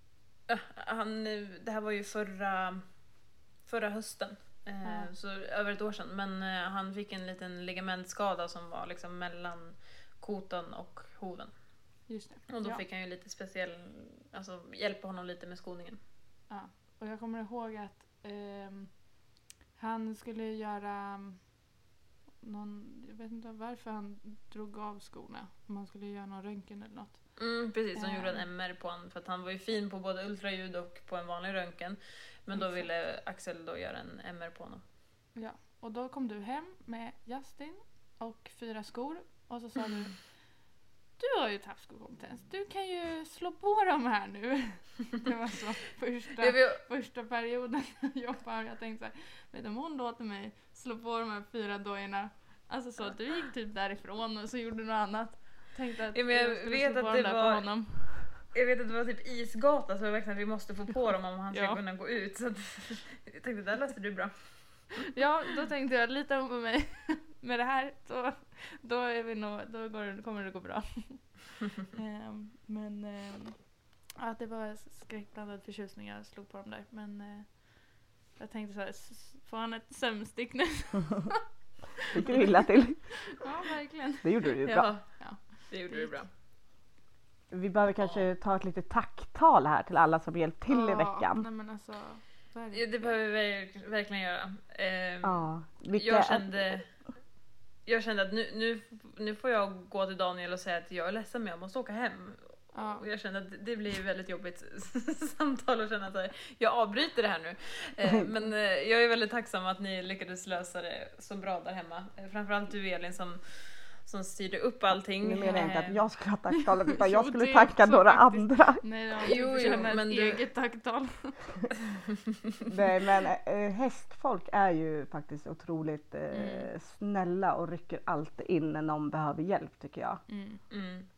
Det här var ju förra hösten. Så över ett år sedan. Men han fick en liten ligamentskada som var liksom mellan kotan och hoven. Just det. Och då fick han ju lite speciell, alltså hjälpa honom lite med skoningen. Ja, och jag kommer ihåg att han skulle göra jag vet inte varför han drog av skorna. Om han skulle göra någon röntgen eller något. Precis, han gjorde en MR på honom för att han var ju fin på både ultraljud och på en vanlig röntgen. Men då ville Axel då göra en MR på honom. Ja, och då kom du hem med Justin och 4 skor och så sa du har ju tappskokompetens. Du kan ju slå på dem här nu. Det var så första perioden jag jobbade. Jag tänkte så här, vet du om hon låter mig slå på de här 4 dojorna. Alltså så att du gick typ därifrån och så gjorde du något annat. Tänkte att jag vet att det var honom. Jag vet att det var typ isgata så jag verkligen att vi måste få på dem om han ska kunna gå ut. Så att, jag tänkte, där löste du bra. Ja, då tänkte jag lita på mig med det här. Då är vi kommer det gå bra. Men ja, det var skräckblandad förtjusning jag slog på dem där. Men jag tänkte så här, får han ett sömnstick nu? Fick du illa till? Ja, verkligen. Det gjorde du bra. Ja, det gjorde du bra. Vi behöver kanske ta ett litet tacktal här till alla som hjälpt till i veckan. Nej, men alltså, det behöver vi verkligen göra. Jag kände att nu får jag gå till Daniel och säga att jag är ledsen men jag måste åka hem. Och jag kände att det blir väldigt jobbigt samtal och känna att jag avbryter det här nu. Men jag är väldigt tacksam att ni lyckades lösa det så bra där hemma. Framförallt du Elin som styrde upp allting. Nu menar jag inte att jag skulle ha tacktalet utan jag skulle tacka några andra. Nej, men eget tacktal. Nej, men hästfolk är ju faktiskt otroligt snälla och rycker alltid in när någon behöver hjälp tycker jag.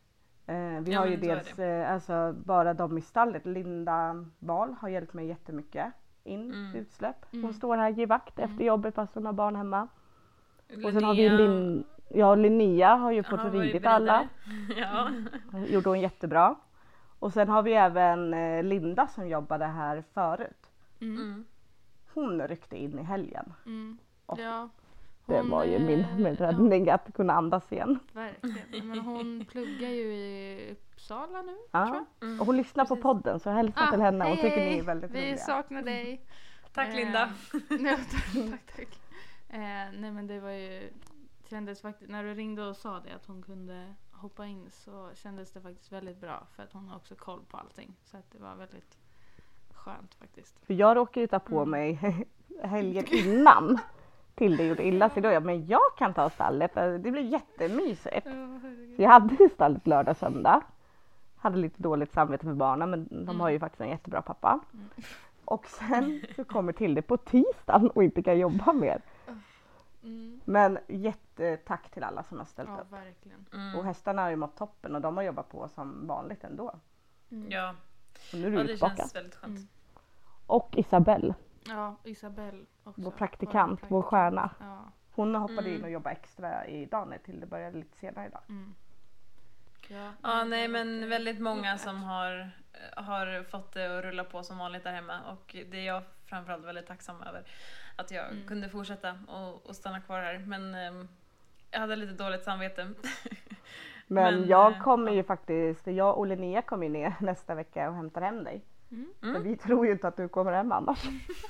Vi har ju dels alltså, bara de i stallet. Linda Wahl har hjälpt mig jättemycket in utsläpp. Hon står här, ger vakt efter jobbet fast hon har barn hemma. Och sen har vi Linnea har ju fått ridit alla. Ja. Gjorde hon jättebra. Och sen har vi även Linda som jobbade här förut. Hon ryckte in i helgen. Ja. Det var ju min räddning att kunna andas igen. Verkligen. Men hon pluggar ju i Uppsala nu, tror jag. Och hon lyssnar på podden så hälsa till henne. Hon tycker ni är väldigt roliga. Vi saknar dig. Tack Linda. Tack. Nej men det var ju, kändes faktiskt, när du ringde och sa det att hon kunde hoppa in så kändes det faktiskt väldigt bra för att hon har också koll på allting. Så att det var väldigt skönt faktiskt. För jag råkade ju ta på mig helgen innan. Till det gjorde illa sig då. Men jag kan ta stallet. Det blir jättemysigt. Så jag hade stallet lördag söndag. Hade lite dåligt samvete för barnen. Men de har ju faktiskt en jättebra pappa. Och sen så kommer till det på tisdagen och inte kan jobba mer. Men jättetack till alla som har ställt upp. Verkligen. Och hästarna har ju mått toppen och de har jobbat på som vanligt ändå. Ja. Och nu är det känns väldigt skönt. Och Isabelle. Ja, Isabelle också. Vår praktikant, vår stjärna. Ja. Hon hoppade in och jobbade extra idag till det började lite senare idag. Ja, nej men väldigt många som har fått det att rulla på som vanligt där hemma. Och det är jag framförallt väldigt tacksam över. Att jag kunde fortsätta och stanna kvar här. Men jag hade lite dåligt samvete. Men jag kommer ju faktiskt, jag och Linnea kommer ju ner nästa vecka och hämtar hem dig. För vi tror ju inte att du kommer hem annars.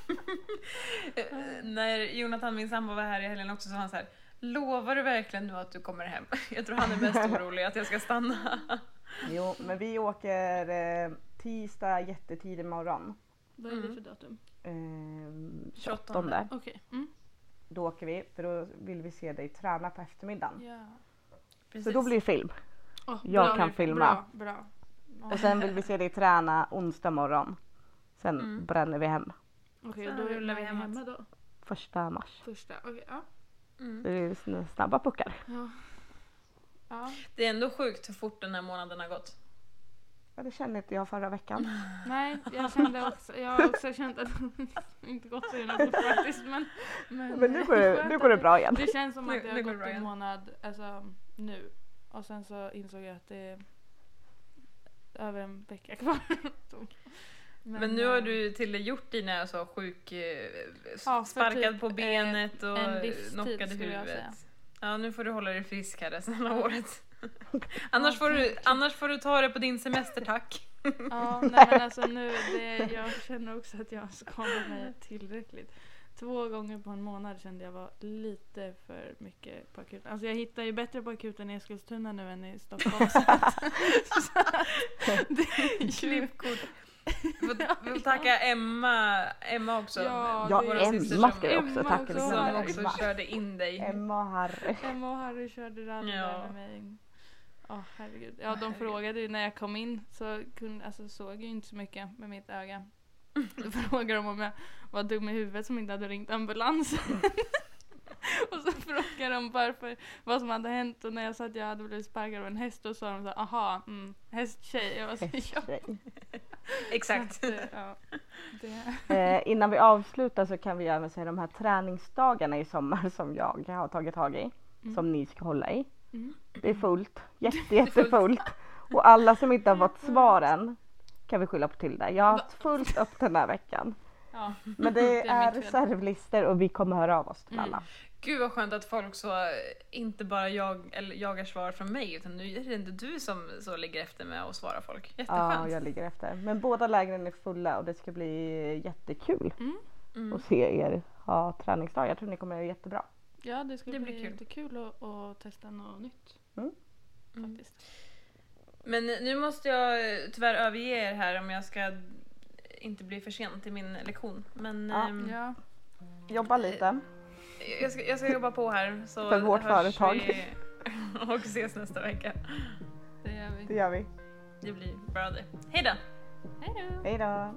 När Jonathan, min sambo, var här i helgen också så sa han så här: lovar du verkligen nu att du kommer hem? Jag tror han är mest orolig att jag ska stanna. Jo, men vi åker tisdag jättetidig morgon. Vad är det för datum? 28. Okej. Då åker vi, för då vill vi se dig träna på eftermiddagen. Ja. Så då blir det film. Jag bra, kan filma. Bra. Och sen vill vi se dig träna onsdag morgon. Sen bränner vi hem. Okej, då rullar vi hemma då? 1 mars. Okej, ja. Det är snabba puckar. Ja. Det är ändå sjukt hur fort den här månaden har gått. Ja, det kände inte jag förra veckan. Nej, jag har också känt att det inte gått så himla fort faktiskt. Men nu går det bra igen. Det känns som att det har gått en månad nu. Och sen så insåg jag att det är över en vecka kvar. Men nu har du till det gjort dina så sjuk sparkad typ på benet och knockad i huvudet. Ja, nu får du hålla dig frisk här resten av året. annars får du ta det på din semester, tack. Ja, nej men alltså jag känner också att jag skadade mig tillräckligt. 2 gånger på en månad kände jag var lite för mycket på akuten. Alltså jag hittar ju bättre på akuten i Eskilstuna nu än i Stockholm. Klippkort. Vi får tacka Emma också. Ja, Emma ska jag också tacka. Som också körde in dig. Emma och Harry körde rally där med mig. Herregud. Ja, de frågade ju när jag kom in så såg jag ju inte så mycket med mitt öga. Då frågade de om jag var dum i huvudet som inte hade ringt ambulans. Och så frågade de vad som hade hänt och när jag sa att jag hade blivit sparkad av en häst och sa de så aha, hästtjej. Jag var så Exakt. Innan vi avslutar så kan vi även säga de här träningsdagarna i sommar som jag har tagit tag i. Som ni ska hålla i. Det är fullt. Jättefullt. Och alla som inte har fått svaren kan vi skylla på till det. Jag har haft fullt upp den här veckan. Ja, men det är reservlister och vi kommer höra av oss till alla. Gud vad skönt att folk så inte bara jagar svar från mig utan nu är det inte du som så ligger efter med att svara folk. Jätteskönt. Ja, jag ligger efter. Men båda lägren är fulla och det ska bli jättekul att se er ha träningsdag. Jag tror ni kommer göra jättebra. Ja, det ska bli jättekul att testa något nytt. Faktiskt. Men nu måste jag tyvärr överge er här om jag ska inte bli för sent till min lektion. Men jobba lite. Jag ska jobba på här så för vårt företag. Vi och ses nästa vecka. Det gör vi. Det blir bra det. Hej då. Hej då.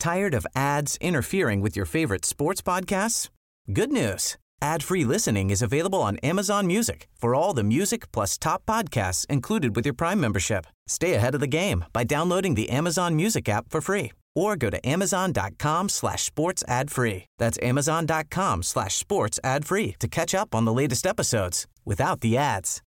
Tired of ads interfering with your favorite sports podcasts? Good news. Ad-free listening is available on Amazon Music for all the music plus top podcasts included with your Prime membership. Stay ahead of the game by downloading the Amazon Music app for free or go to amazon.com/sports ad free. That's amazon.com/sports ad free to catch up on the latest episodes without the ads.